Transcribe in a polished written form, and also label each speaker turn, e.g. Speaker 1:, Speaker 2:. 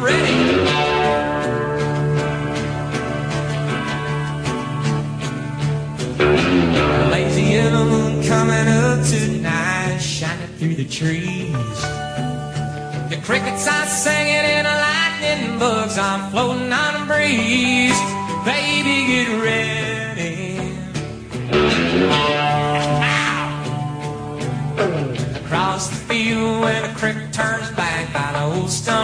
Speaker 1: ready. Lazy yellow moon coming up tonight, shining through the trees. The crickets are singing and the lightning bugs are floating on the breeze. Baby, get ready. Ow! Across the field where the creek turns back by the old stone